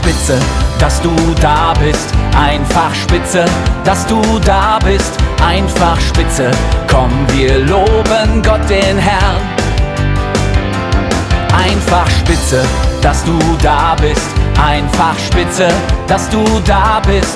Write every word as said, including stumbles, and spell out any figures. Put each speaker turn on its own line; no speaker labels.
spitze, dass du da bist. Einfach spitze, dass du da bist. Einfach spitze, komm, wir loben Gott den Herrn. Einfach spitze, dass du da bist. Einfach spitze, dass du da bist.